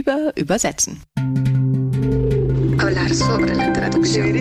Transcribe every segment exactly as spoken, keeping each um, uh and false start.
über Übersetzen. Hablar sobre la traducción.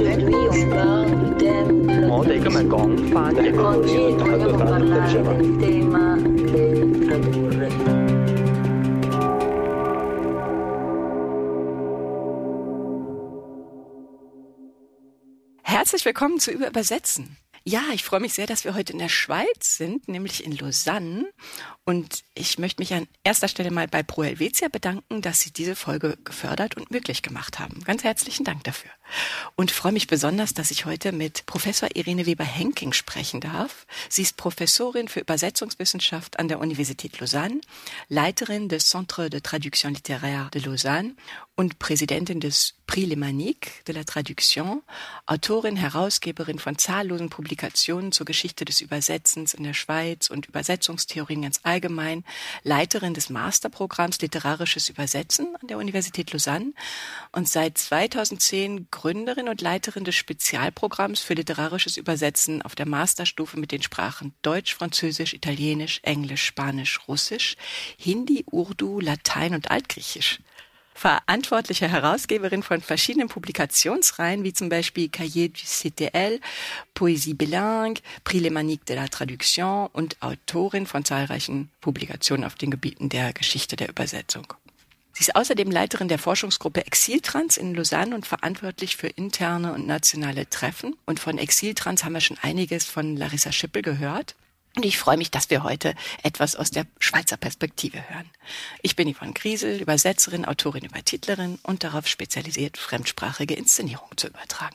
Herzlich willkommen zu Über Übersetzen. Ja, ich freue mich sehr, dass wir heute in der Schweiz sind, nämlich in Lausanne. Und ich möchte mich an erster Stelle mal bei Pro Helvetia bedanken, dass sie diese Folge gefördert und möglich gemacht haben. Ganz herzlichen Dank dafür. Und freue mich besonders, dass ich heute mit Professor Irene Weber-Henking sprechen darf. Sie ist Professorin für Übersetzungswissenschaft an der Universität Lausanne, Leiterin des Centre de Traduction Littéraire de Lausanne und Präsidentin des Prix Lémanique de la Traduction, Autorin, Herausgeberin von zahllosen Publikationen zur Geschichte des Übersetzens in der Schweiz und Übersetzungstheorien ganz allgemein, Leiterin des Masterprogramms Literarisches Übersetzen an der Universität Lausanne und seit zweitausendzehn Gründerin und Leiterin des Spezialprogramms für literarisches Übersetzen auf der Masterstufe mit den Sprachen Deutsch, Französisch, Italienisch, Englisch, Spanisch, Russisch, Hindi, Urdu, Latein und Altgriechisch. Verantwortliche Herausgeberin von verschiedenen Publikationsreihen, wie zum Beispiel Cahiers du C T L, Poésie bilingue, Prix Lémanique de la Traduction und Autorin von zahlreichen Publikationen auf den Gebieten der Geschichte der Übersetzung. Sie ist außerdem Leiterin der Forschungsgruppe Exiltrans in Lausanne und verantwortlich für interne und nationale Treffen. Und von Exiltrans haben wir schon einiges von Larissa Schippel gehört. Und ich freue mich, dass wir heute etwas aus der Schweizer Perspektive hören. Ich bin Yvonne Griesel, Übersetzerin, Autorin, Übertitlerin und darauf spezialisiert, fremdsprachige Inszenierungen zu übertragen.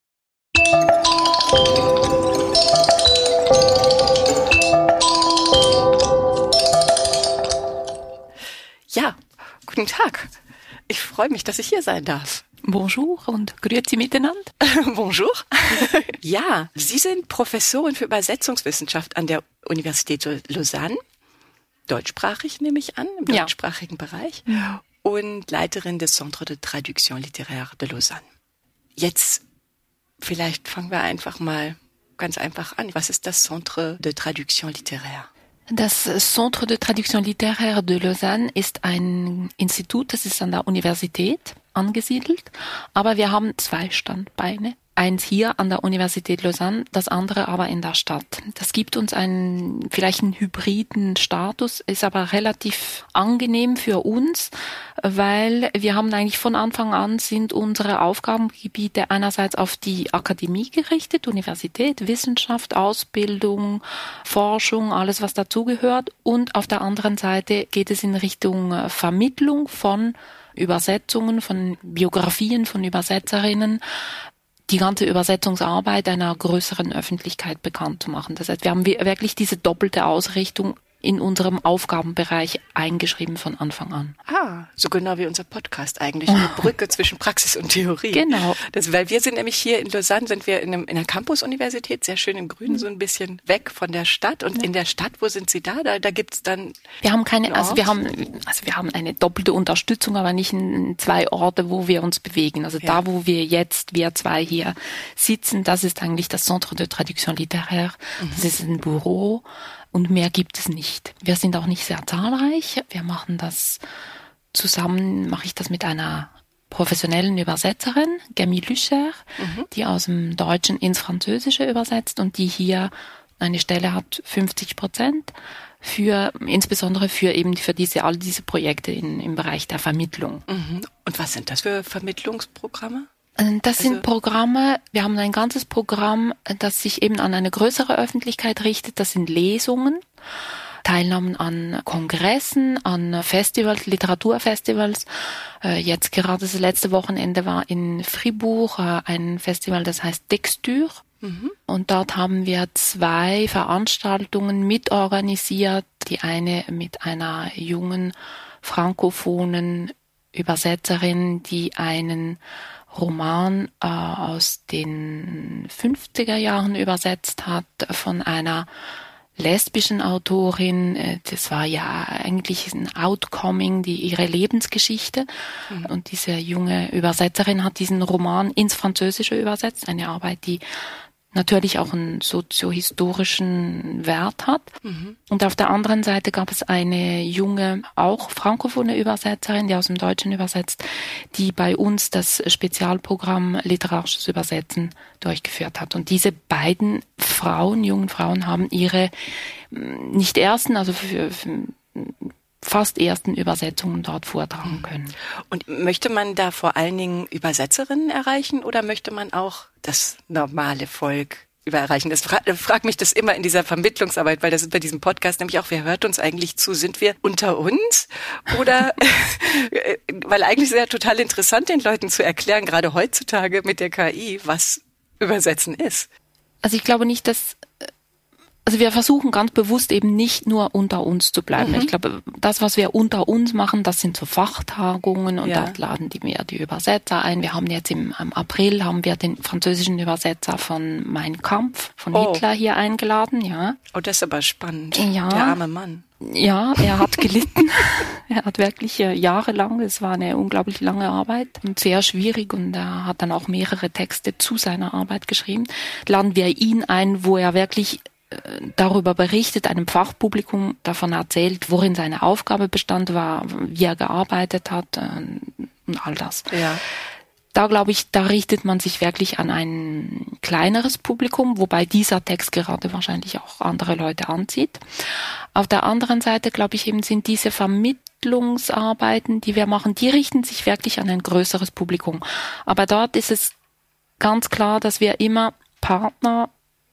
Ja, guten Tag. Ich freue mich, dass ich hier sein darf. Bonjour und grüezi miteinander. Bonjour. Ja, Sie sind Professorin für Übersetzungswissenschaft an der Universität Lausanne, deutschsprachig nehme ich an, im ja. deutschsprachigen Bereich, ja. Und Leiterin des Centre de Traduction Littéraire de Lausanne. Jetzt, vielleicht fangen wir einfach mal ganz einfach an. Was ist das Centre de Traduction Littéraire? Das Centre de Traduction Littéraire de Lausanne ist ein Institut, das ist an der Universität angesiedelt, aber wir haben zwei Standbeine. Eins hier an der Universität Lausanne, das andere aber in der Stadt. Das gibt uns einen, vielleicht einen hybriden Status, ist aber relativ angenehm für uns, weil wir haben eigentlich von Anfang an sind unsere Aufgabengebiete einerseits auf die Akademie gerichtet, Universität, Wissenschaft, Ausbildung, Forschung, alles was dazugehört, und auf der anderen Seite geht es in Richtung Vermittlung von Übersetzungen, von Biografien von Übersetzerinnen, die ganze Übersetzungsarbeit einer größeren Öffentlichkeit bekannt zu machen. Das heißt, wir haben wirklich diese doppelte Ausrichtung in unserem Aufgabenbereich eingeschrieben von Anfang an. Ah, so genau wie unser Podcast eigentlich, eine Brücke zwischen Praxis und Theorie. Genau. Das, weil wir sind nämlich hier in Lausanne, sind wir in, einem, in einer Campus-Universität, sehr schön im Grünen, so ein bisschen weg von der Stadt. Und ja. In der Stadt, wo sind Sie da? Da, da gibt's dann... Wir haben keine, also wir haben, also wir haben eine doppelte Unterstützung, aber nicht in zwei Orte, wo wir uns bewegen. Also ja. Da, wo wir jetzt, wir zwei hier sitzen, das ist eigentlich das Centre de Traduction Littéraire. Mhm. Das ist ein Büro. Und mehr gibt es nicht. Wir sind auch nicht sehr zahlreich. Wir machen das zusammen, mache ich das mit einer professionellen Übersetzerin, Camille Lüscher, mhm. die aus dem Deutschen ins Französische übersetzt und die hier eine Stelle hat, fünfzig Prozent, für, insbesondere für eben für diese, all diese Projekte in, im Bereich der Vermittlung. Mhm. Und was sind das für Vermittlungsprogramme? Das sind also, Programme, wir haben ein ganzes Programm, das sich eben an eine größere Öffentlichkeit richtet. Das sind Lesungen, Teilnahmen an Kongressen, an Festivals, Literaturfestivals. Jetzt gerade das letzte Wochenende war in Fribourg ein Festival, das heißt Texture. Mhm. Und dort haben wir zwei Veranstaltungen mitorganisiert. Die eine mit einer jungen frankophonen Übersetzerin, die einen Roman äh, aus den fünfziger Jahren übersetzt hat von einer lesbischen Autorin. Das war ja eigentlich ein Outcoming, die ihre Lebensgeschichte. Mhm. Und diese junge Übersetzerin hat diesen Roman ins Französische übersetzt, eine Arbeit, die natürlich auch einen soziohistorischen Wert hat. Mhm. Und auf der anderen Seite gab es eine junge, auch frankophone Übersetzerin, die aus dem Deutschen übersetzt, die bei uns das Spezialprogramm Literarisches Übersetzen durchgeführt hat. Und diese beiden Frauen, jungen Frauen, haben ihre nicht ersten, also für, für fast ersten Übersetzungen dort vortragen können. Und möchte man da vor allen Dingen Übersetzerinnen erreichen oder möchte man auch das normale Volk über erreichen? Das fra- fragt mich das immer in dieser Vermittlungsarbeit, weil das ist bei diesem Podcast nämlich auch, wer hört uns eigentlich zu? Sind wir unter uns? Oder, weil eigentlich ist es ja total interessant, den Leuten zu erklären, gerade heutzutage mit der K I, was Übersetzen ist. Also ich glaube nicht, dass Also wir versuchen ganz bewusst eben nicht nur unter uns zu bleiben. Mhm. Ich glaube, das, was wir unter uns machen, das sind so Fachtagungen und ja. dort laden die mir die Übersetzer ein. Wir haben jetzt im, im April haben wir den französischen Übersetzer von Mein Kampf, von oh. Hitler hier eingeladen, ja. Oh, das ist aber spannend. Ja. Der arme Mann. Ja, er hat gelitten. Er hat wirklich äh, jahrelang, es war eine unglaublich lange Arbeit und sehr schwierig und er hat dann auch mehrere Texte zu seiner Arbeit geschrieben. Laden wir ihn ein, wo er wirklich darüber berichtet, einem Fachpublikum davon erzählt, worin seine Aufgabe bestand war, wie er gearbeitet hat und all das. Ja. Da glaube ich, da richtet man sich wirklich an ein kleineres Publikum, wobei dieser Text gerade wahrscheinlich auch andere Leute anzieht. Auf der anderen Seite, glaube ich, eben sind diese Vermittlungsarbeiten, die wir machen, die richten sich wirklich an ein größeres Publikum. Aber dort ist es ganz klar, dass wir immer Partner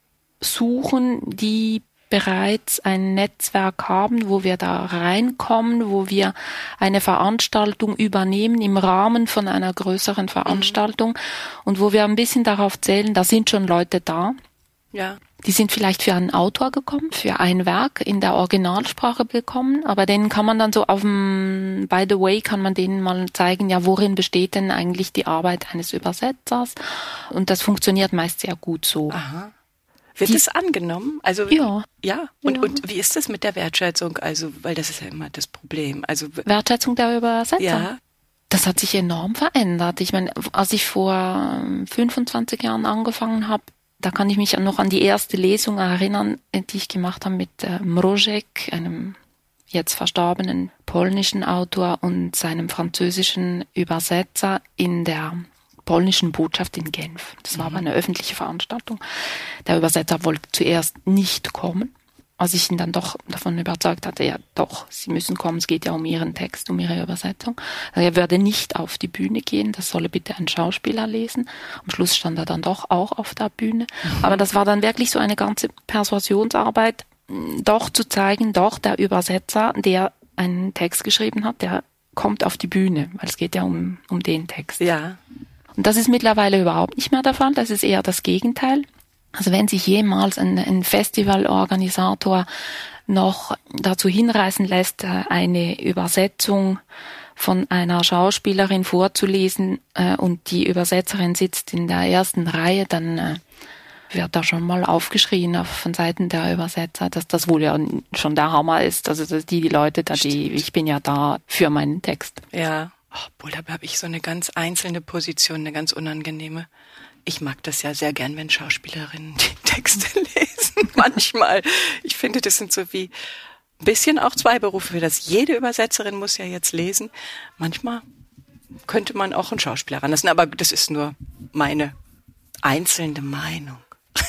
suchen, die bereits ein Netzwerk haben, wo wir da reinkommen, wo wir eine Veranstaltung übernehmen im Rahmen von einer größeren Veranstaltung mhm. und wo wir ein bisschen darauf zählen, da sind schon Leute da. Ja. Die sind vielleicht für einen Autor gekommen, für ein Werk in der Originalsprache bekommen, aber denen kann man dann so auf dem, by the way, kann man denen mal zeigen, ja, worin besteht denn eigentlich die Arbeit eines Übersetzers? Und das funktioniert meist sehr gut so. Aha. Wird Die, es angenommen? Also ja. Ja. Und, ja. und wie ist das mit der Wertschätzung? Also, weil das ist ja immer das Problem. Also Wertschätzung der Übersetzer? Ja. Das hat sich enorm verändert. Ich meine, als ich vor fünfundzwanzig Jahren angefangen habe, da kann ich mich noch an die erste Lesung erinnern, die ich gemacht habe mit äh, Mrożek, einem jetzt verstorbenen polnischen Autor und seinem französischen Übersetzer in der polnischen Botschaft in Genf. Das war aber eine öffentliche Veranstaltung. Der Übersetzer wollte zuerst nicht kommen, als ich ihn dann doch davon überzeugt hatte, ja doch, Sie müssen kommen, es geht ja um Ihren Text, um Ihre Übersetzung. Also er würde nicht auf die Bühne gehen, das solle bitte ein Schauspieler lesen. Am Schluss stand er dann doch auch auf der Bühne. Mhm. Aber das war dann wirklich so eine ganze Persuasionsarbeit, doch zu zeigen, doch der Übersetzer, der einen Text geschrieben hat, der kommt auf die Bühne, weil es geht ja um, um den Text. Ja. Und das ist mittlerweile überhaupt nicht mehr der Fall, das ist eher das Gegenteil. Also wenn sich jemals ein, ein Festivalorganisator noch dazu hinreißen lässt, eine Übersetzung von einer Schauspielerin vorzulesen äh, und die Übersetzerin sitzt in der ersten Reihe, dann äh, wird da schon mal aufgeschrien auf, von Seiten der Übersetzer, dass das wohl ja schon der Hammer ist. Also dass die, die Leute, da, die, ich bin ja da für meinen Text. Ja. Obwohl, da habe ich so eine ganz einzelne Position, eine ganz unangenehme. Ich mag das ja sehr gern, wenn Schauspielerinnen die Texte lesen. Manchmal. Ich finde, das sind so wie ein bisschen auch zwei Berufe, für das jede Übersetzerin muss ja jetzt lesen. Manchmal könnte man auch einen Schauspieler ranlassen, aber das ist nur meine einzelne Meinung.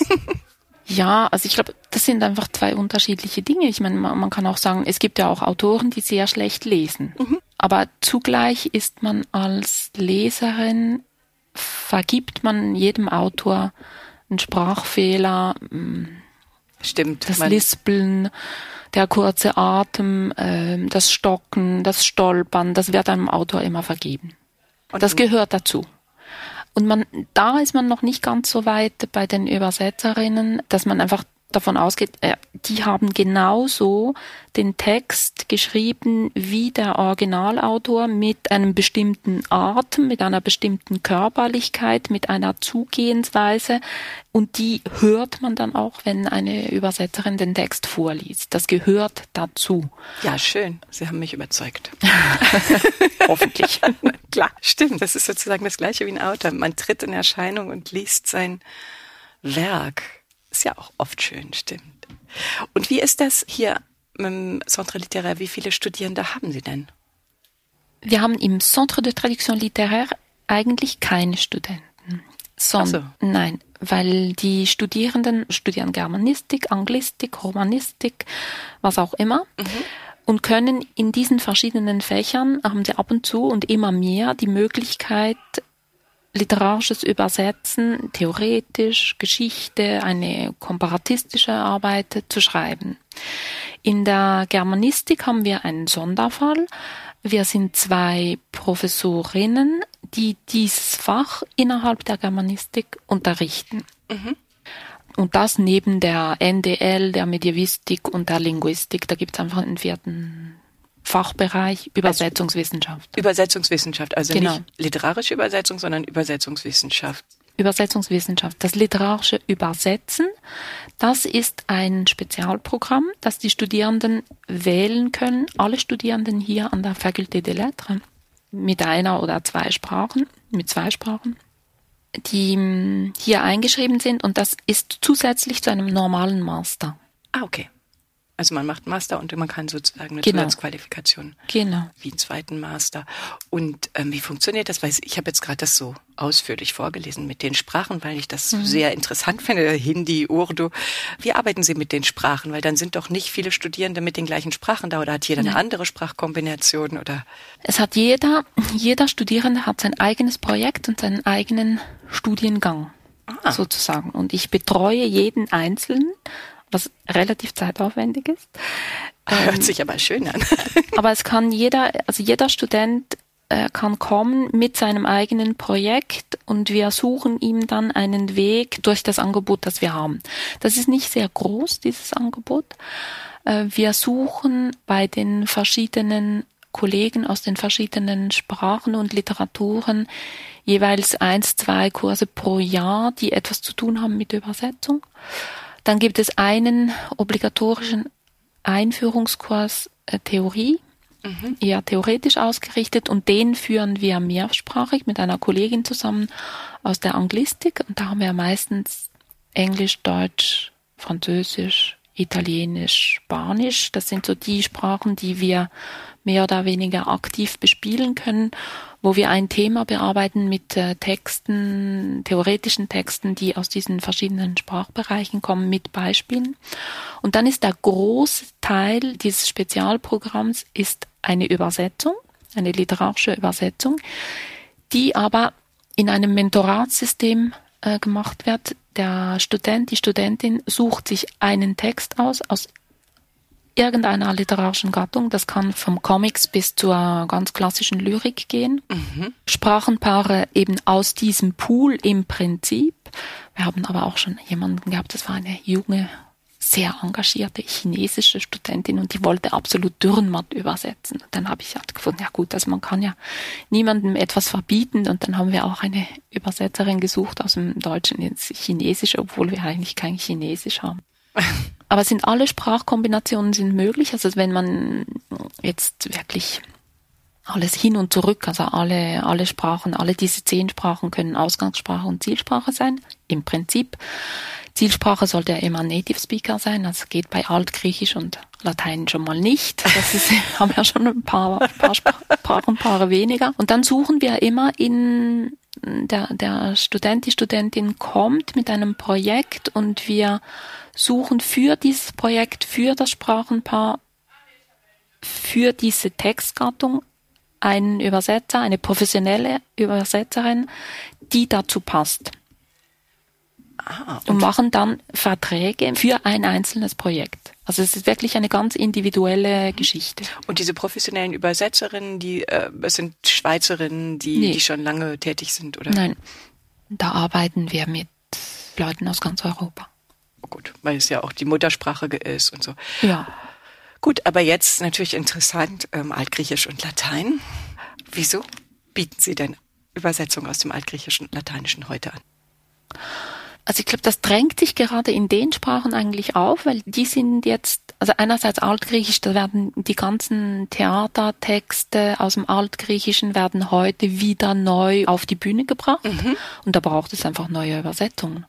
Ja, also ich glaube, das sind einfach zwei unterschiedliche Dinge. Ich meine, man, man kann auch sagen, es gibt ja auch Autoren, die sehr schlecht lesen. Mhm. Aber zugleich ist man als Leserin, vergibt man jedem Autor einen Sprachfehler, Stimmt. das Lispeln, der kurze Atem, äh, das Stocken, das Stolpern, das wird einem Autor immer vergeben. Und das gehört dazu. Und man, da ist man noch nicht ganz so weit bei den Übersetzerinnen, dass man einfach davon ausgeht, äh, die haben genauso den Text geschrieben wie der Originalautor mit einem bestimmten Atem, mit einer bestimmten Körperlichkeit, mit einer Zugehensweise und die hört man dann auch, wenn eine Übersetzerin den Text vorliest. Das gehört dazu. Ja, schön. Sie haben mich überzeugt. Hoffentlich. Klar, stimmt. Das ist sozusagen das Gleiche wie ein Autor. Man tritt in Erscheinung und liest sein Werk. Ist ja auch oft schön, stimmt. Und wie ist das hier im Centre Littéraire? Wie viele Studierende haben Sie denn? Wir haben im Centre de Traduction Littéraire eigentlich keine Studenten. Son- Ach so. Nein, weil die Studierenden studieren Germanistik, Anglistik, Romanistik, was auch immer. Mhm. Und können in diesen verschiedenen Fächern, haben sie ab und zu und immer mehr die Möglichkeit, literarisches Übersetzen, theoretisch, Geschichte, eine komparatistische Arbeit zu schreiben. In der Germanistik haben wir einen Sonderfall. Wir sind zwei Professorinnen, die dieses Fach innerhalb der Germanistik unterrichten. Mhm. Und das neben der N D L, der Medievistik und der Linguistik. Da gibt es einfach einen vierten Fachbereich, Übersetzungswissenschaft. Also Übersetzungswissenschaft, also genau. Nicht literarische Übersetzung, sondern Übersetzungswissenschaft. Übersetzungswissenschaft. Das literarische Übersetzen, das ist ein Spezialprogramm, das die Studierenden wählen können, alle Studierenden hier an der Faculté des Lettres, mit einer oder zwei Sprachen, mit zwei Sprachen, die hier eingeschrieben sind, und das ist zusätzlich zu einem normalen Master. Ah, okay. Also man macht einen Master und man kann sozusagen eine Genau. Zusatzqualifikation Genau. wie einen zweiten Master. Und ähm, wie funktioniert das? Weil ich habe jetzt gerade das so ausführlich vorgelesen mit den Sprachen, weil ich das mhm. sehr interessant finde, Hindi, Urdu. Wie arbeiten Sie mit den Sprachen? Weil dann sind doch nicht viele Studierende mit den gleichen Sprachen da, oder hat jeder eine Nein. andere Sprachkombination? Oder? Es hat jeder, jeder Studierende hat sein eigenes Projekt und seinen eigenen Studiengang ah. sozusagen. Und ich betreue jeden Einzelnen, was relativ zeitaufwendig ist. Hört ähm, sich aber schön an. aber es kann jeder, also jeder Student äh, kann kommen mit seinem eigenen Projekt, und wir suchen ihm dann einen Weg durch das Angebot, das wir haben. Das ist nicht sehr groß, dieses Angebot. Äh, wir suchen bei den verschiedenen Kollegen aus den verschiedenen Sprachen und Literaturen jeweils eins, zwei Kurse pro Jahr, die etwas zu tun haben mit Übersetzung. Dann gibt es einen obligatorischen Einführungskurs äh, Theorie, mhm. eher theoretisch ausgerichtet, und den führen wir mehrsprachig mit einer Kollegin zusammen aus der Anglistik, und da haben wir meistens Englisch, Deutsch, Französisch, Italienisch, Spanisch. Das sind so die Sprachen, die wir mehr oder weniger aktiv bespielen können, wo wir ein Thema bearbeiten mit äh, Texten, theoretischen Texten, die aus diesen verschiedenen Sprachbereichen kommen, mit Beispielen. Und dann ist der große Teil dieses Spezialprogramms ist eine Übersetzung, eine literarische Übersetzung, die aber in einem Mentoratssystem äh, gemacht wird. Der Student, die Studentin sucht sich einen Text aus, aus irgendeiner literarischen Gattung. Das kann vom Comics bis zur ganz klassischen Lyrik gehen. Mhm. Sprachenpaare eben aus diesem Pool im Prinzip. Wir haben aber auch schon jemanden gehabt, das war eine junge, sehr engagierte chinesische Studentin, und die wollte absolut Dürrenmatt übersetzen. Dann habe ich halt gefunden, ja gut, also man kann ja niemandem etwas verbieten, und dann haben wir auch eine Übersetzerin gesucht aus dem Deutschen ins Chinesische, obwohl wir eigentlich kein Chinesisch haben. Aber sind alle Sprachkombinationen sind möglich, also wenn man jetzt wirklich alles hin und zurück, also alle, alle Sprachen, alle diese zehn Sprachen können Ausgangssprache und Zielsprache sein, im Prinzip. Zielsprache sollte ja immer Native Speaker sein, also geht bei Altgriechisch und Latein schon mal nicht. Das ist, haben ja schon ein paar, paar Sprachenpaare weniger. Und dann suchen wir immer in, der, der Student, die Studentin kommt mit einem Projekt, und wir suchen für dieses Projekt, für das Sprachenpaar, für diese Textgattung einen Übersetzer, eine professionelle Übersetzerin, die dazu passt. Ah, und, und machen dann Verträge für ein einzelnes Projekt. Also es ist wirklich eine ganz individuelle Geschichte. Und diese professionellen Übersetzerinnen, die äh, es sind Schweizerinnen, die, nee. die schon lange tätig sind, oder? Nein, da arbeiten wir mit Leuten aus ganz Europa. Oh gut, weil es ja auch die Muttersprache ist und so. Ja. Gut, aber jetzt natürlich interessant, ähm, Altgriechisch und Latein. Wieso bieten Sie denn Übersetzung aus dem Altgriechischen und Lateinischen heute an? Also ich glaube, das drängt sich gerade in den Sprachen eigentlich auf, weil die sind jetzt, also einerseits Altgriechisch, da werden die ganzen Theatertexte aus dem Altgriechischen werden heute wieder neu auf die Bühne gebracht. Mhm. Und da braucht es einfach neue Übersetzungen.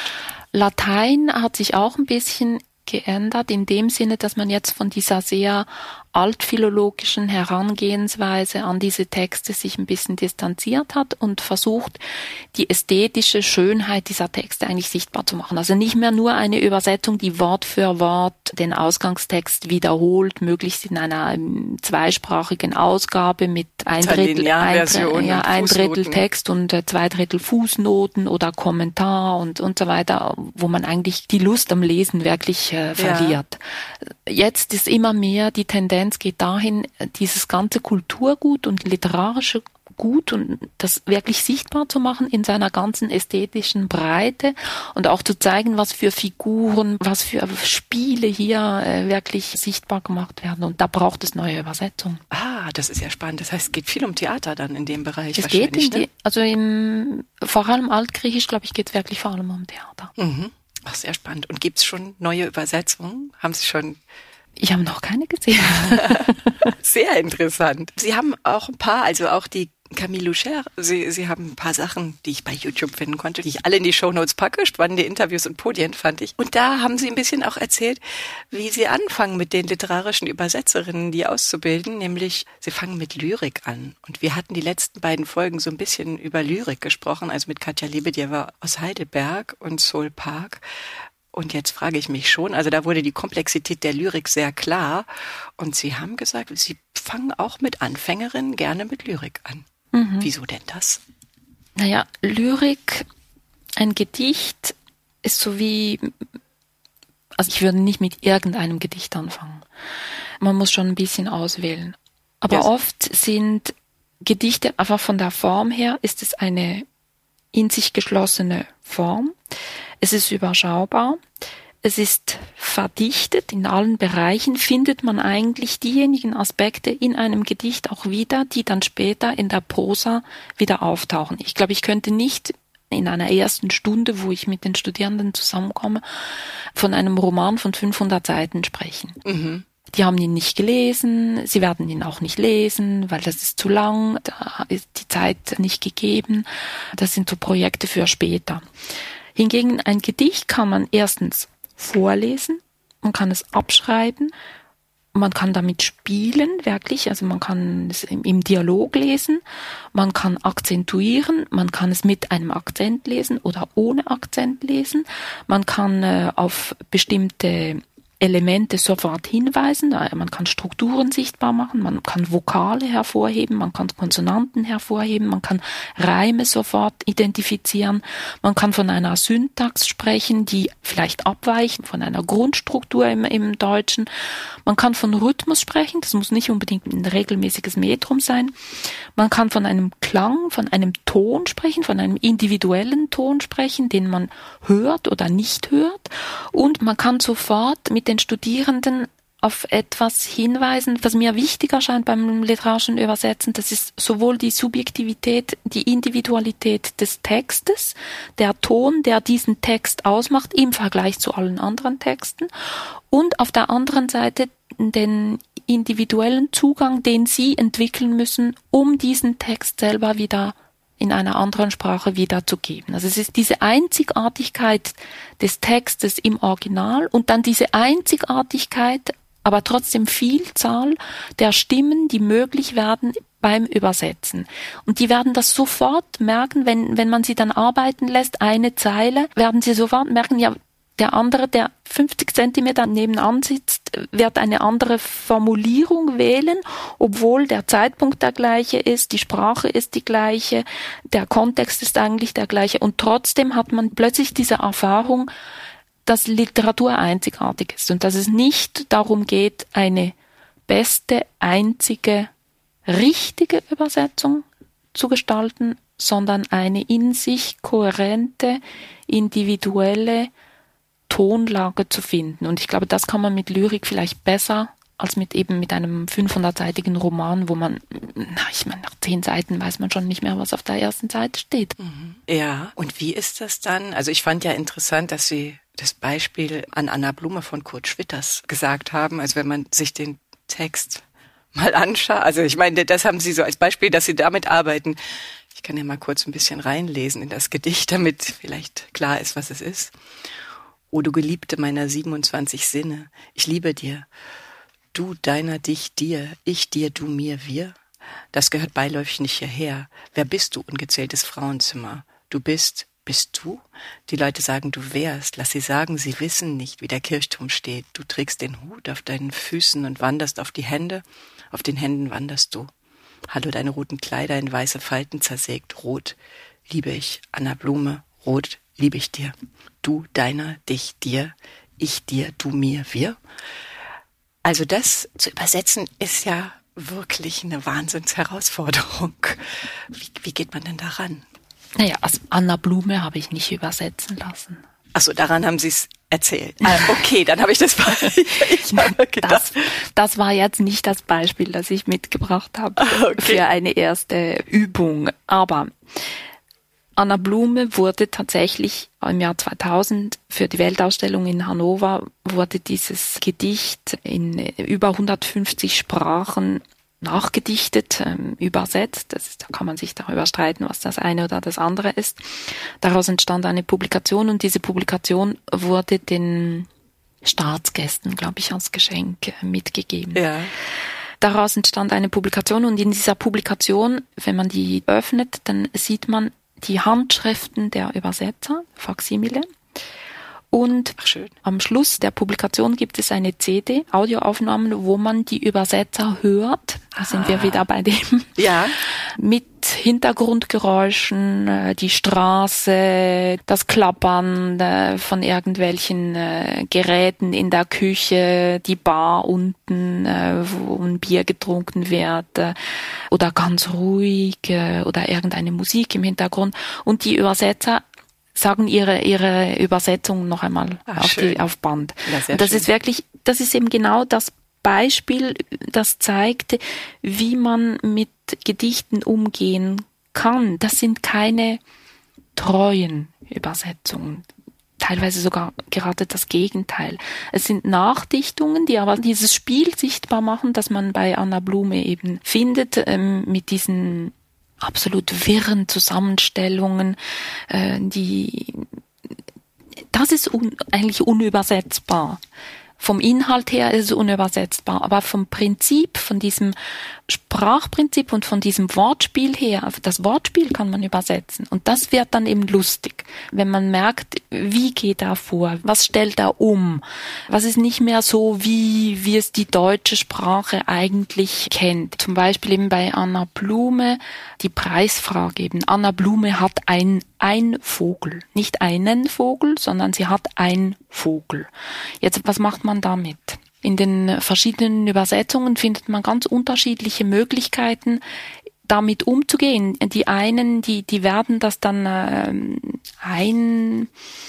Latein hat sich auch ein bisschen geändert, in dem Sinne, dass man jetzt von dieser sehr altphilologischen Herangehensweise an diese Texte sich ein bisschen distanziert hat und versucht, die ästhetische Schönheit dieser Texte eigentlich sichtbar zu machen. Also nicht mehr nur eine Übersetzung, die Wort für Wort den Ausgangstext wiederholt, möglichst in einer zweisprachigen Ausgabe mit ein Drittel, ein, ja, ein Drittel Text und äh, zwei Drittel Fußnoten oder Kommentar und, und so weiter, wo man eigentlich die Lust am Lesen wirklich äh, verliert. Ja. Jetzt ist immer mehr die Tendenz geht dahin, dieses ganze Kulturgut und literarische Gut und das wirklich sichtbar zu machen in seiner ganzen ästhetischen Breite und auch zu zeigen, was für Figuren, was für Spiele hier äh, wirklich sichtbar gemacht werden. Und da braucht es neue Übersetzungen. Ah, das ist ja spannend. Das heißt, es geht viel um Theater dann in dem Bereich. Es geht in die, ne? Also im, vor allem Altgriechisch, glaube ich, geht es wirklich vor allem um Theater. Mhm. Ach, sehr spannend. Und gibt es schon neue Übersetzungen? Haben Sie schon... Ich habe noch keine gesehen. Sehr interessant. Sie haben auch ein paar, also auch die Camille Loucher, Sie, Sie haben ein paar Sachen, die ich bei YouTube finden konnte, die ich alle in die Shownotes packe, spannende Interviews und Podien fand ich. Und da haben Sie ein bisschen auch erzählt, wie Sie anfangen mit den literarischen Übersetzerinnen, die auszubilden, nämlich Sie fangen mit Lyrik an. Und wir hatten die letzten beiden Folgen so ein bisschen über Lyrik gesprochen, also mit Katja Lebedjewa aus Heidelberg und Sol Park. Und jetzt frage ich mich schon, also da wurde die Komplexität der Lyrik sehr klar. Und Sie haben gesagt, Sie fangen auch mit Anfängerinnen gerne mit Lyrik an. Mhm. Wieso denn das? Naja, Lyrik, ein Gedicht ist so wie, also ich würde nicht mit irgendeinem Gedicht anfangen. Man muss schon ein bisschen auswählen. Aber yes. Oft sind Gedichte einfach von der Form her, ist es eine in sich geschlossene Form. Es ist überschaubar, es ist verdichtet, in allen Bereichen findet man eigentlich diejenigen Aspekte in einem Gedicht auch wieder, die dann später in der Prosa wieder auftauchen. Ich glaube, ich könnte nicht in einer ersten Stunde, wo ich mit den Studierenden zusammenkomme, von einem Roman von fünfhundert Seiten sprechen. Mhm. Die haben ihn nicht gelesen, sie werden ihn auch nicht lesen, weil das ist zu lang, da ist die Zeit nicht gegeben. Das sind so Projekte für später. Hingegen ein Gedicht kann man erstens vorlesen, man kann es abschreiben, man kann damit spielen, wirklich, also man kann es im, im Dialog lesen, man kann akzentuieren, man kann es mit einem Akzent lesen oder ohne Akzent lesen, man kann äh, auf bestimmte Elemente sofort hinweisen, man kann Strukturen sichtbar machen, man kann Vokale hervorheben, man kann Konsonanten hervorheben, man kann Reime sofort identifizieren, man kann von einer Syntax sprechen, die vielleicht abweicht von einer Grundstruktur im, im Deutschen, man kann von Rhythmus sprechen, das muss nicht unbedingt ein regelmäßiges Metrum sein, man kann von einem Klang, von einem Ton sprechen, von einem individuellen Ton sprechen, den man hört oder nicht hört und man kann sofort mit den Studierenden auf etwas hinweisen, was mir wichtig erscheint beim literarischen Übersetzen. Das ist sowohl die Subjektivität, die Individualität des Textes, der Ton, der diesen Text ausmacht im Vergleich zu allen anderen Texten und auf der anderen Seite den individuellen Zugang, den Sie entwickeln müssen, um diesen Text selber wieder in einer anderen Sprache wiederzugeben. Also es ist diese Einzigartigkeit des Textes im Original und dann diese Einzigartigkeit, aber trotzdem Vielzahl der Stimmen, die möglich werden beim Übersetzen. Und die werden das sofort merken, wenn, wenn man sie dann arbeiten lässt, eine Zeile, werden sie sofort merken, ja, der andere, der fünfzig Zentimeter nebenan sitzt, wird eine andere Formulierung wählen, obwohl der Zeitpunkt der gleiche ist, die Sprache ist die gleiche, der Kontext ist eigentlich der gleiche. Und trotzdem hat man plötzlich diese Erfahrung, dass Literatur einzigartig ist und dass es nicht darum geht, eine beste, einzige, richtige Übersetzung zu gestalten, sondern eine in sich kohärente, individuelle Tonlage zu finden. Und ich glaube, das kann man mit Lyrik vielleicht besser als mit eben mit einem fünfhundertseitigen Roman, wo man, na, ich meine, nach zehn Seiten weiß man schon nicht mehr, was auf der ersten Seite steht. Mhm. Ja, und wie ist das dann? Also ich fand ja interessant, dass Sie das Beispiel an Anna Blume von Kurt Schwitters gesagt haben. Also wenn man sich den Text mal anschaut, also ich meine, das haben Sie so als Beispiel, dass Sie damit arbeiten. Ich kann ja mal kurz ein bisschen reinlesen in das Gedicht, damit vielleicht klar ist, was es ist. O du Geliebte meiner siebenundzwanzig Sinne, ich liebe dir. Du, deiner, dich, dir, ich, dir, du, mir, wir. Das gehört beiläufig nicht hierher. Wer bist du, ungezähltes Frauenzimmer? Du bist, bist du? Die Leute sagen, du wärst. Lass sie sagen, sie wissen nicht, wie der Kirchturm steht. Du trägst den Hut auf deinen Füßen und wanderst auf die Hände. Auf den Händen wanderst du. Hallo, deine roten Kleider in weiße Falten zersägt. Rot liebe ich, Anna Blume. Rot liebe ich dir. Du, deiner, dich, dir, ich, dir, du, mir, wir. Also das zu übersetzen ist ja wirklich eine Wahnsinnsherausforderung. Wie, wie geht man denn daran? Naja, also Anna Blume habe ich nicht übersetzen lassen. Ach so, daran haben Sie es erzählt. Ah, okay, dann habe ich das mal. Ich habe gedacht. Das, das war jetzt nicht das Beispiel, das ich mitgebracht habe okay. für eine erste Übung. Aber Anna Blume wurde tatsächlich im Jahr zweitausend für die Weltausstellung in Hannover, wurde dieses Gedicht in über hundertfünfzig Sprachen nachgedichtet, ähm, übersetzt. Das ist, da kann man sich darüber streiten, was das eine oder das andere ist. Daraus entstand eine Publikation und diese Publikation wurde den Staatsgästen, glaube ich, als Geschenk mitgegeben. Ja. Daraus entstand eine Publikation und in dieser Publikation, wenn man die öffnet, dann sieht man die Handschriften der Übersetzer, Faksimile. Und Ach, schön. Am Schluss der Publikation gibt es eine C D, Audioaufnahmen, wo man die Übersetzer hört. Da ah. sind wir wieder bei dem. Ja. Mit Hintergrundgeräuschen, die Straße, das Klappern von irgendwelchen Geräten in der Küche, die Bar unten, wo ein Bier getrunken wird, oder ganz ruhig, oder irgendeine Musik im Hintergrund. Und die Übersetzer sagen ihre ihre Übersetzung noch einmal Ach, auf die auf Band. Ja, und das schön. ist wirklich, das ist eben genau das Beispiel, das zeigt, wie man mit Gedichten umgehen kann. Das sind keine treuen Übersetzungen. Teilweise sogar gerade das Gegenteil. Es sind Nachdichtungen, die aber dieses Spiel sichtbar machen, das man bei Anna Blume eben findet, ähm, mit diesen absolut wirren Zusammenstellungen, äh, die, das ist un, eigentlich unübersetzbar. Vom Inhalt her ist es unübersetzbar, aber vom Prinzip, von diesem Sprachprinzip und von diesem Wortspiel her, das Wortspiel kann man übersetzen. Und das wird dann eben lustig, wenn man merkt, wie geht er vor, was stellt er um, was ist nicht mehr so, wie, wie es die deutsche Sprache eigentlich kennt. Zum Beispiel eben bei Anna Blume die Preisfrage eben. Anna Blume hat ein, ein Vogel, nicht einen Vogel, sondern sie hat ein Vogel. Jetzt, was macht man damit? In den verschiedenen Übersetzungen findet man ganz unterschiedliche Möglichkeiten, damit umzugehen. Die einen, die, die werden das dann äh, ein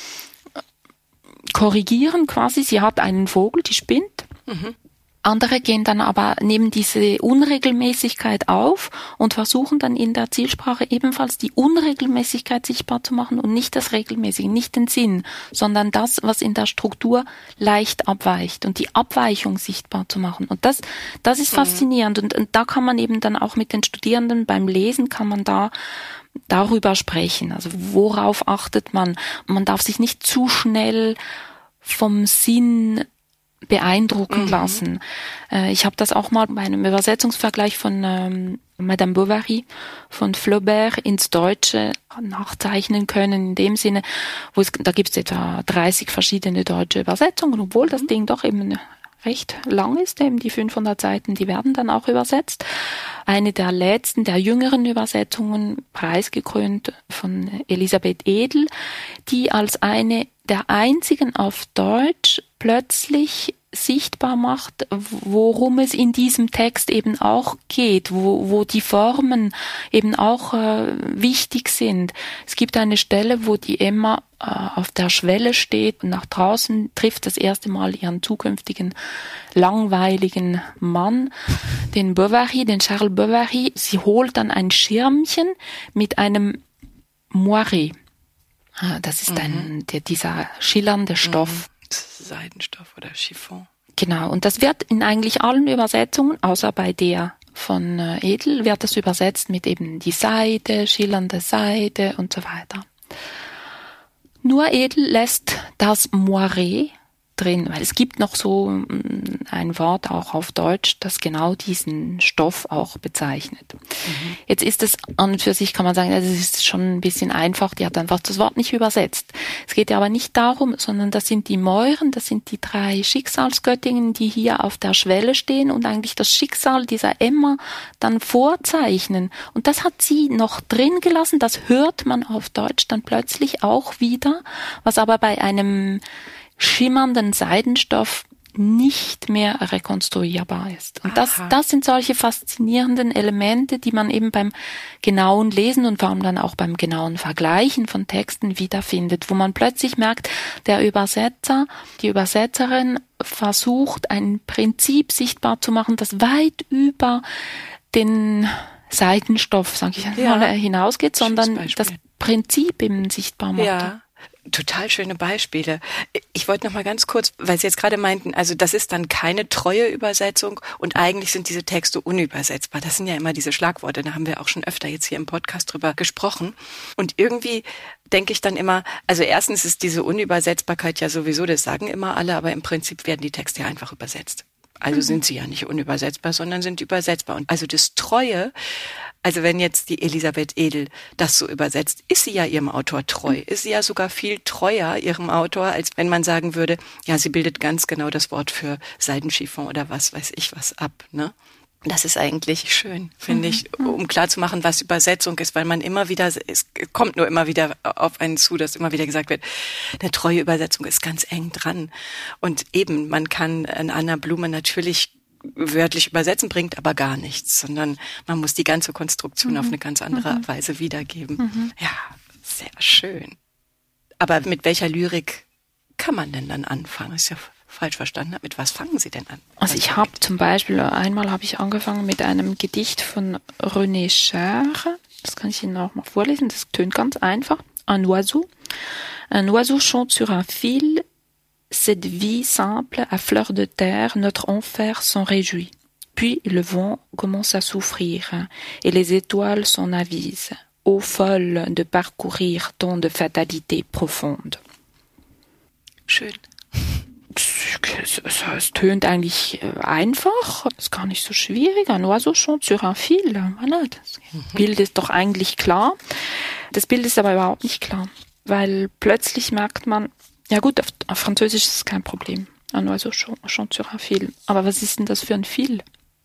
korrigieren quasi. Sie hat einen Vogel, die spinnt. Mhm. Andere gehen dann aber, nehmen diese Unregelmäßigkeit auf und versuchen dann in der Zielsprache ebenfalls die Unregelmäßigkeit sichtbar zu machen und nicht das Regelmäßige, nicht den Sinn, sondern das, was in der Struktur leicht abweicht und die Abweichung sichtbar zu machen. Und das, das ist mhm. faszinierend und, und da kann man eben dann auch mit den Studierenden beim Lesen kann man da darüber sprechen. Also worauf achtet man? Man darf sich nicht zu schnell vom Sinn beeindrucken mhm. lassen. Äh, ich habe das auch mal bei einem Übersetzungsvergleich von ähm, Madame Bovary von Flaubert ins Deutsche nachzeichnen können, in dem Sinne, wo es, da gibt es etwa dreißig verschiedene deutsche Übersetzungen, obwohl mhm. das Ding doch eben recht lang ist, eben die fünfhundert Seiten, die werden dann auch übersetzt. Eine der letzten, der jüngeren Übersetzungen, preisgekrönt von Elisabeth Edel, die als eine der einzigen auf Deutsch plötzlich sichtbar macht, worum es in diesem Text eben auch geht, wo, wo die Formen eben auch äh, wichtig sind. Es gibt eine Stelle, wo die Emma äh, auf der Schwelle steht und nach draußen trifft das erste Mal ihren zukünftigen langweiligen Mann, den Bovary, den Charles Bovary. Sie holt dann ein Schirmchen mit einem Moiré. Das ist ein, der, dieser schillernde Stoff. Seidenstoff oder Chiffon. Genau, und das wird in eigentlich allen Übersetzungen, außer bei der von Edel, wird das übersetzt mit eben die Seide, schillernde Seide und so weiter. Nur Edel lässt das Moiré drin, weil es gibt noch so ein Wort auch auf Deutsch, das genau diesen Stoff auch bezeichnet. Mhm. Jetzt ist es an und für sich, kann man sagen, es ist schon ein bisschen einfach, die hat einfach das Wort nicht übersetzt. Es geht ja aber nicht darum, sondern das sind die Mäuren, das sind die drei Schicksalsgöttinnen, die hier auf der Schwelle stehen und eigentlich das Schicksal dieser Emma dann vorzeichnen. Und das hat sie noch drin gelassen, das hört man auf Deutsch dann plötzlich auch wieder, was aber bei einem schimmernden Seidenstoff nicht mehr rekonstruierbar ist. Und das, das sind solche faszinierenden Elemente, die man eben beim genauen Lesen und vor allem dann auch beim genauen Vergleichen von Texten wiederfindet, wo man plötzlich merkt, der Übersetzer, die Übersetzerin versucht, ein Prinzip sichtbar zu machen, das weit über den Seidenstoff, sage ich einmal, ja, hinausgeht, sondern das Prinzip eben sichtbar macht. Ja. Total schöne Beispiele. Ich wollte noch mal ganz kurz, weil Sie jetzt gerade meinten, also das ist dann keine treue Übersetzung und eigentlich sind diese Texte unübersetzbar. Das sind ja immer diese Schlagworte, da haben wir auch schon öfter jetzt hier im Podcast drüber gesprochen. Und irgendwie denke ich dann immer, also erstens ist diese Unübersetzbarkeit ja sowieso, das sagen immer alle, aber im Prinzip werden die Texte ja einfach übersetzt. Also sind sie ja nicht unübersetzbar, sondern sind übersetzbar. Und also das Treue, also wenn jetzt die Elisabeth Edel das so übersetzt, ist sie ja ihrem Autor treu. Ist sie ja sogar viel treuer ihrem Autor, als wenn man sagen würde, ja, sie bildet ganz genau das Wort für Seidenchiffon oder was weiß ich was ab, ne? Das ist eigentlich schön, finde ich, um klarzumachen, was Übersetzung ist, weil man immer wieder, es kommt nur immer wieder auf einen zu, dass immer wieder gesagt wird, eine treue Übersetzung ist ganz eng dran. Und eben, man kann an Anna Blume natürlich wörtlich übersetzen, bringt aber gar nichts, sondern man muss die ganze Konstruktion mhm. auf eine ganz andere mhm. Weise wiedergeben. Mhm. Ja, sehr schön. Aber mit welcher Lyrik kann man denn dann anfangen? Ist ja falsch verstanden habe. Mit was fangen Sie denn an? Also ich habe zum Beispiel, einmal habe ich angefangen mit einem Gedicht von René Char. Das kann ich Ihnen auch mal vorlesen. Das tönt ganz einfach. Un oiseau. Un oiseau chante sur un fil. Cette vie simple, à fleur de terre, notre enfer s'en réjouit. Puis le vent commence à souffrir et les étoiles s'en avisent. Ô folle de parcourir tant de fatalité profonde. Schön. Es, es, es tönt eigentlich einfach, ist gar nicht so schwierig. Un oiseau chante sur un fil. Voilà, das Bild ist doch eigentlich klar. Das Bild ist aber überhaupt nicht klar, weil plötzlich merkt man, ja gut, auf, auf Französisch ist es kein Problem. Un oiseau chante sur un fil. Aber was ist denn das für ein Fil?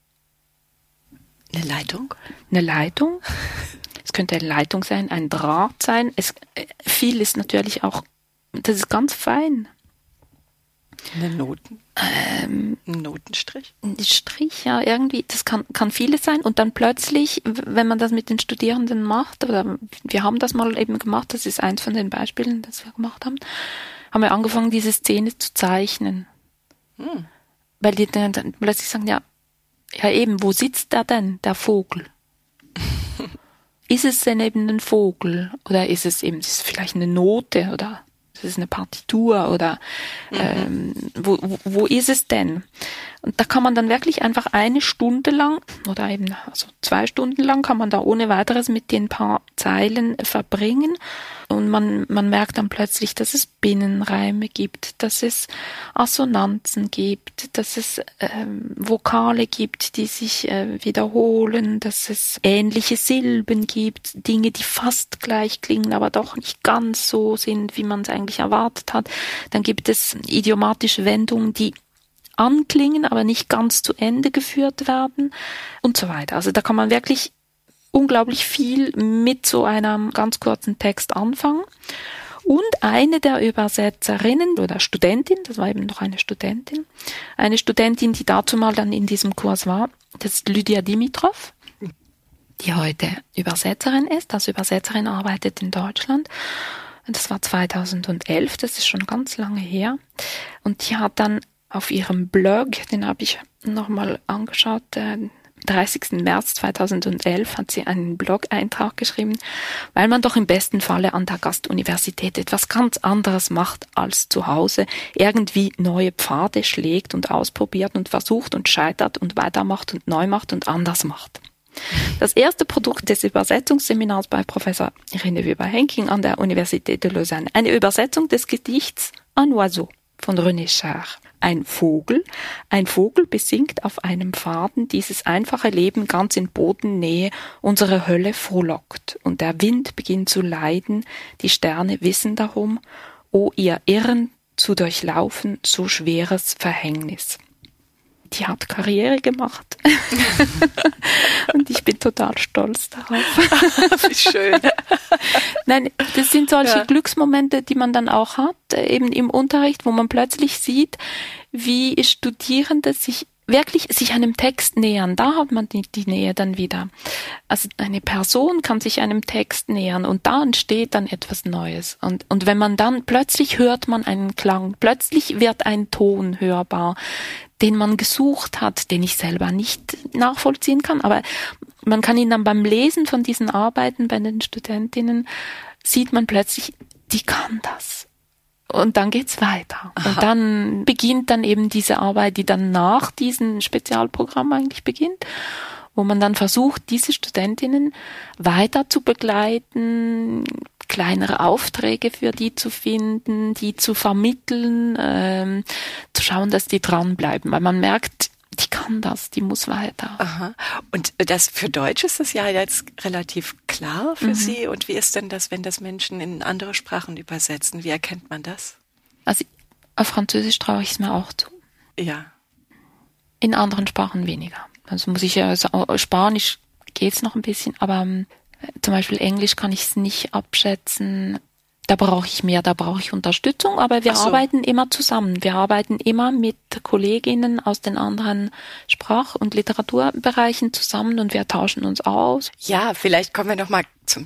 Eine Leitung? Eine Leitung? Es könnte eine Leitung sein, ein Draht sein. Es, Fil ist natürlich auch, das ist ganz fein. Eine Noten? Ähm, Ein Notenstrich? Ein Strich, ja, irgendwie. Das kann, kann vieles sein. Und dann plötzlich, wenn man das mit den Studierenden macht, oder wir haben das mal eben gemacht, das ist eins von den Beispielen, das wir gemacht haben, haben wir angefangen, diese Szene zu zeichnen. Hm. Weil die dann, dann plötzlich sagen, ja, ja eben, wo sitzt der denn, der Vogel? Ist es denn eben ein Vogel? Oder ist es eben, ist es vielleicht eine Note, oder das ist eine Partitur oder mhm. ähm, wo, wo, wo ist es denn? Und da kann man dann wirklich einfach eine Stunde lang oder eben also zwei Stunden lang kann man da ohne weiteres mit den paar Zeilen verbringen. Und man, man merkt dann plötzlich, dass es Binnenreime gibt, dass es Assonanzen gibt, dass es ähm, Vokale gibt, die sich äh, wiederholen, dass es ähnliche Silben gibt, Dinge, die fast gleich klingen, aber doch nicht ganz so sind, wie man es eigentlich erwartet hat. Dann gibt es idiomatische Wendungen, die anklingen, aber nicht ganz zu Ende geführt werden und so weiter. Also da kann man wirklich unglaublich viel mit so einem ganz kurzen Text anfangen. Und eine der Übersetzerinnen oder Studentin, das war eben noch eine Studentin, eine Studentin, die dazu mal dann in diesem Kurs war, das ist Lydia Dimitrov, die heute Übersetzerin ist. Als Übersetzerin arbeitet in Deutschland. Das war zweitausendelf, das ist schon ganz lange her. Und die hat dann auf ihrem Blog, den habe ich nochmal angeschaut, äh, dreißigsten März zweitausendelf hat sie einen Blog-Eintrag geschrieben, weil man doch im besten Falle an der Gastuniversität etwas ganz anderes macht als zu Hause, irgendwie neue Pfade schlägt und ausprobiert und versucht und scheitert und weitermacht und neu macht und anders macht. Das erste Produkt des Übersetzungsseminars bei Professor Irene Weber-Henking an der Universität de Lausanne, eine Übersetzung des Gedichts Un oiseau von René Char. Ein Vogel, ein Vogel besingt auf einem Faden dieses einfache Leben ganz in Bodennähe, unsere Hölle frohlockt. Und der Wind beginnt zu leiden, die Sterne wissen darum, o ihr Irren zu durchlaufen, so schweres Verhängnis. Die hat Karriere gemacht. Und ich bin total stolz darauf. Wie schön. Nein, das sind solche ja. Glücksmomente, die man dann auch hat, eben im Unterricht, wo man plötzlich sieht, wie Studierende sich wirklich sich einem Text nähern. Da hat man die, die Nähe dann wieder. Also eine Person kann sich einem Text nähern und da entsteht dann etwas Neues. Und, und wenn man dann, plötzlich hört man einen Klang, plötzlich wird ein Ton hörbar, den man gesucht hat, den ich selber nicht nachvollziehen kann, aber man kann ihn dann beim Lesen von diesen Arbeiten bei den Studentinnen, sieht man plötzlich, die kann das. Und dann geht's weiter. Aha. Und dann beginnt dann eben diese Arbeit, die dann nach diesem Spezialprogramm eigentlich beginnt, wo man dann versucht, diese Studentinnen weiter zu begleiten, kleinere Aufträge für die zu finden, die zu vermitteln, ähm, zu schauen, dass die dranbleiben, weil man merkt, die kann das, die muss weiter. Aha. Und das für Deutsch ist das ja jetzt relativ klar für mhm. Sie. Und wie ist denn das, wenn das Menschen in andere Sprachen übersetzen? Wie erkennt man das? Also auf Französisch traue ich es mir auch zu. Ja. In anderen Sprachen weniger. Also muss ich ja, also Spanisch geht's noch ein bisschen, aber zum Beispiel Englisch kann ich es nicht abschätzen. Da brauche ich mehr, da brauche ich Unterstützung, aber wir so. arbeiten immer zusammen. Wir arbeiten immer mit Kolleginnen aus den anderen Sprach- und Literaturbereichen zusammen und wir tauschen uns aus. Ja, vielleicht kommen wir noch mal zum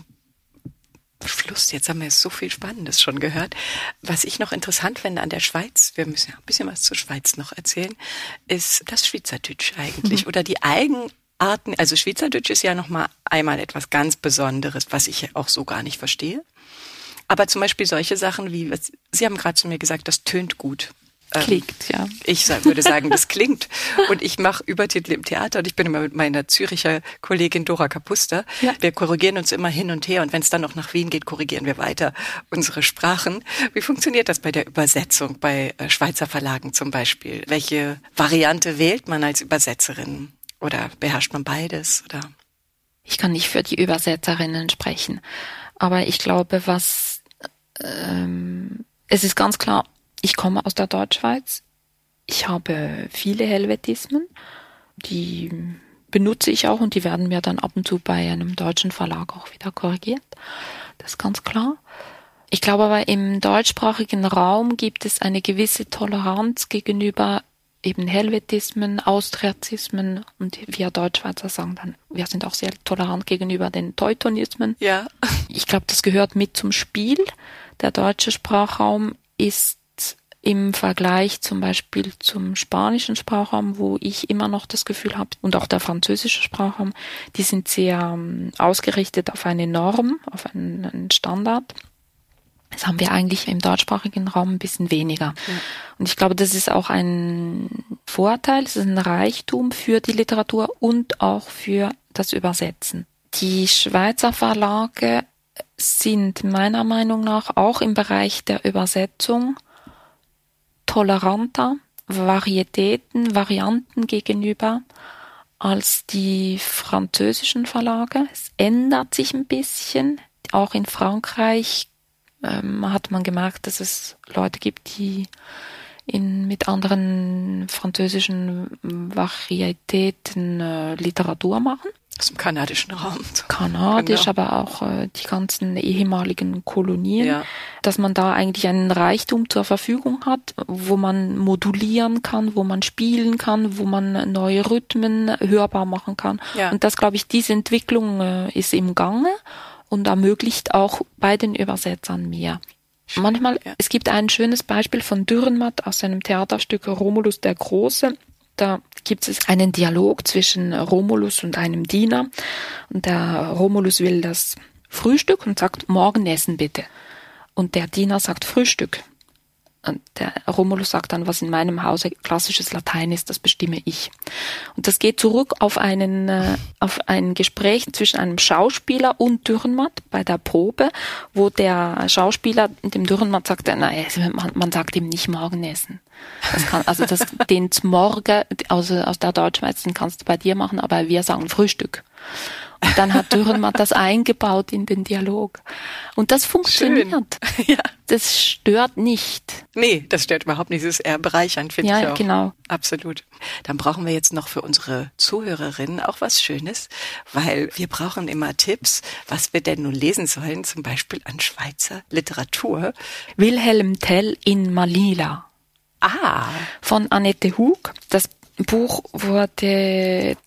Schluss. Jetzt haben wir so viel Spannendes schon gehört. Was ich noch interessant finde an der Schweiz, wir müssen ja ein bisschen was zur Schweiz noch erzählen, ist das Schweizerdeutsch eigentlich mhm. oder die Eigenarten. Also Schweizerdeutsch ist ja noch mal einmal etwas ganz Besonderes, was ich auch so gar nicht verstehe. Aber zum Beispiel solche Sachen wie, was, Sie haben gerade zu mir gesagt, das tönt gut. Klingt, ähm, ja. Ich würde sagen, das klingt. Und ich mache Übertitel im Theater und ich bin immer mit meiner Züricher Kollegin Dora Kapuster. Ja. Wir korrigieren uns immer hin und her und wenn es dann noch nach Wien geht, korrigieren wir weiter unsere Sprachen. Wie funktioniert das bei der Übersetzung, bei Schweizer Verlagen zum Beispiel? Welche Variante wählt man als Übersetzerin? Oder beherrscht man beides? Oder? Ich kann nicht für die Übersetzerinnen sprechen. Aber ich glaube, was ähm, es ist ganz klar, ich komme aus der Deutschschweiz. Ich habe viele Helvetismen, die benutze ich auch und die werden mir dann ab und zu bei einem deutschen Verlag auch wieder korrigiert. Das ist ganz klar. Ich glaube aber, im deutschsprachigen Raum gibt es eine gewisse Toleranz gegenüber eben Helvetismen, Austriazismen und wir Deutschschweizer sagen dann, wir sind auch sehr tolerant gegenüber den Teutonismen. Ja. Ich glaube, das gehört mit zum Spiel. Der deutsche Sprachraum ist im Vergleich zum Beispiel zum spanischen Sprachraum, wo ich immer noch das Gefühl habe, und auch der französische Sprachraum, die sind sehr um, ausgerichtet auf eine Norm, auf einen, einen Standard. Das haben wir eigentlich im deutschsprachigen Raum ein bisschen weniger. Ja. Und ich glaube, das ist auch ein Vorteil, es ist ein Reichtum für die Literatur und auch für das Übersetzen. Die Schweizer Verlage sind meiner Meinung nach auch im Bereich der Übersetzung toleranter, Varietäten, Varianten gegenüber als die französischen Verlage. Es ändert sich ein bisschen. Auch in Frankreich ähm, hat man gemerkt, dass es Leute gibt, die in, mit anderen französischen Varietäten äh, Literatur machen. Aus dem kanadischen Raum. Kanadisch, genau. Aber auch äh, die ganzen ehemaligen Kolonien, ja. Dass man da eigentlich einen Reichtum zur Verfügung hat, wo man modulieren kann, wo man spielen kann, wo man neue Rhythmen hörbar machen kann. Ja. Und das, glaube ich, diese Entwicklung äh, ist im Gange und ermöglicht auch bei den Übersetzern mehr. Manchmal, ja. Es gibt ein schönes Beispiel von Dürrenmatt aus seinem Theaterstück Romulus der Große. Da gibt es einen Dialog zwischen Romulus und einem Diener. Und der Romulus will das Frühstück und sagt, morgen essen bitte. Und der Diener sagt Frühstück. Und der Romulus sagt dann, was in meinem Hause klassisches Latein ist, das bestimme ich. Und das geht zurück auf einen, äh, auf ein Gespräch zwischen einem Schauspieler und Dürrenmatt bei der Probe, wo der Schauspieler dem Dürrenmatt sagt, nein, man, man sagt ihm nicht morgen essen. Das kann, also das, den Morgen, also aus der Deutschschweiz, den kannst du bei dir machen, aber wir sagen Frühstück. Und dann hat Dürrenmatt das eingebaut in den Dialog. Und das funktioniert. Ja. Das stört nicht. Nee, das stört überhaupt nicht. Das ist eher bereichernd, finde ja, ich auch. Ja, genau. Absolut. Dann brauchen wir jetzt noch für unsere Zuhörerinnen auch was Schönes, weil wir brauchen immer Tipps, was wir denn nun lesen sollen, zum Beispiel an Schweizer Literatur. Wilhelm Tell in Manila. Ah. Von Annette Hug. Das Buch wurde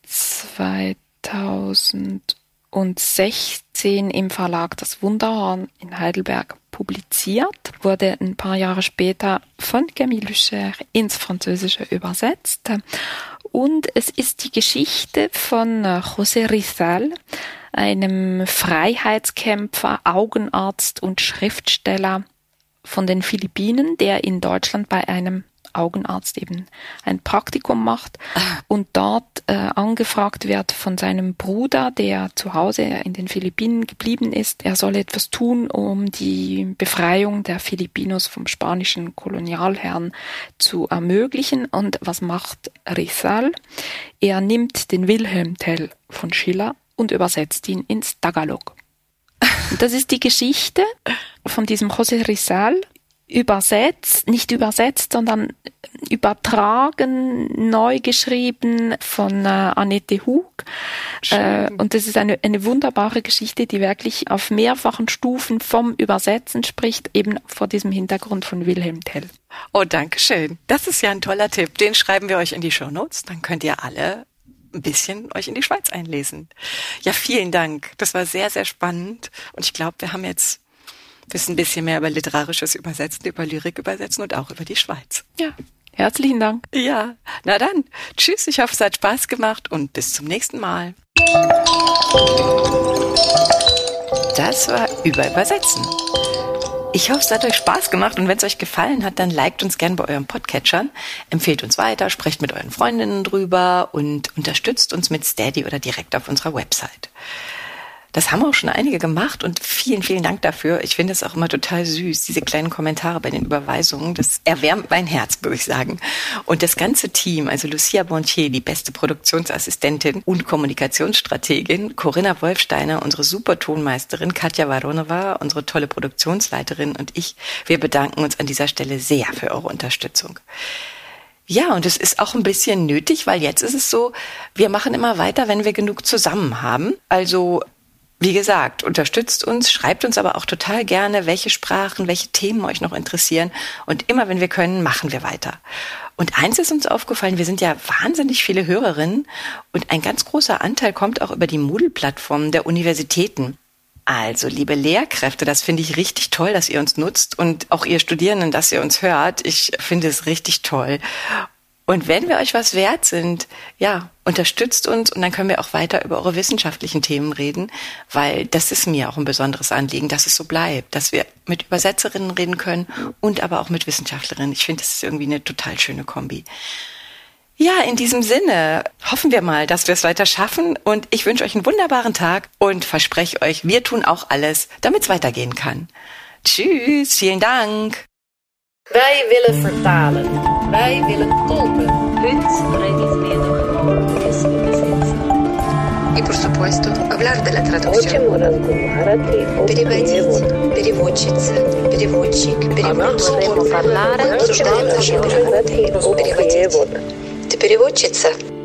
zweitausendsechzehn im Verlag Das Wunderhorn in Heidelberg publiziert, wurde ein paar Jahre später von Camille Lucher ins Französische übersetzt. Und es ist die Geschichte von José Rizal, einem Freiheitskämpfer, Augenarzt und Schriftsteller von den Philippinen, der in Deutschland bei einem Augenarzt eben ein Praktikum macht und dort äh, angefragt wird von seinem Bruder, der zu Hause in den Philippinen geblieben ist. Er soll etwas tun, um die Befreiung der Filipinos vom spanischen Kolonialherrn zu ermöglichen. Und was macht Rizal? Er nimmt den Wilhelm Tell von Schiller und übersetzt ihn ins Tagalog. Und das ist die Geschichte von diesem José Rizal, übersetzt, nicht übersetzt, sondern übertragen, neu geschrieben von äh, Annette Hug. Äh, und das ist eine, eine wunderbare Geschichte, die wirklich auf mehrfachen Stufen vom Übersetzen spricht, eben vor diesem Hintergrund von Wilhelm Tell. Oh, danke schön. Das ist ja ein toller Tipp. Den schreiben wir euch in die Shownotes. Dann könnt ihr alle ein bisschen euch in die Schweiz einlesen. Ja, vielen Dank. Das war sehr, sehr spannend. Und ich glaube, wir haben jetzt wissen ein bisschen mehr über literarisches Übersetzen, über Lyrik übersetzen und auch über die Schweiz. Ja, herzlichen Dank. Ja, na dann, tschüss, ich hoffe, es hat Spaß gemacht und bis zum nächsten Mal. Das war Über Übersetzen. Ich hoffe, es hat euch Spaß gemacht und wenn es euch gefallen hat, dann liked uns gern bei euren Podcatchern, empfehlt uns weiter, sprecht mit euren Freundinnen drüber und unterstützt uns mit Steady oder direkt auf unserer Website. Das haben auch schon einige gemacht und vielen, vielen Dank dafür. Ich finde es auch immer total süß, diese kleinen Kommentare bei den Überweisungen. Das erwärmt mein Herz, würde ich sagen. Und das ganze Team, also Lucia Bontier, die beste Produktionsassistentin und Kommunikationsstrategin, Corinna Wolfsteiner, unsere super Tonmeisterin, Katja Varonova, unsere tolle Produktionsleiterin und ich, wir bedanken uns an dieser Stelle sehr für eure Unterstützung. Ja, und es ist auch ein bisschen nötig, weil jetzt ist es so, wir machen immer weiter, wenn wir genug zusammen haben. Also wie gesagt, unterstützt uns, schreibt uns aber auch total gerne, welche Sprachen, welche Themen euch noch interessieren. Und immer, wenn wir können, machen wir weiter. Und eins ist uns aufgefallen, wir sind ja wahnsinnig viele Hörerinnen und ein ganz großer Anteil kommt auch über die Moodle-Plattformen der Universitäten. Also, liebe Lehrkräfte, das finde ich richtig toll, dass ihr uns nutzt und auch ihr Studierenden, dass ihr uns hört. Ich finde es richtig toll. Und wenn wir euch was wert sind, ja, unterstützt uns und dann können wir auch weiter über eure wissenschaftlichen Themen reden, weil das ist mir auch ein besonderes Anliegen, dass es so bleibt, dass wir mit Übersetzerinnen reden können und aber auch mit Wissenschaftlerinnen. Ich finde, das ist irgendwie eine total schöne Kombi. Ja, in diesem Sinne hoffen wir mal, dass wir es weiter schaffen und ich wünsche euch einen wunderbaren Tag und verspreche euch, wir tun auch alles, damit es weitergehen kann. Tschüss, vielen Dank. Wij willen vertalen. Wij willen tolken. Heute rede ich mir noch das Übersetzen. И, por supuesto, hablar de la traducción. Переводить, переводчица, переводчик, переводчик. Обсуждаем наши грамоты. Переводить. Ты переводчица?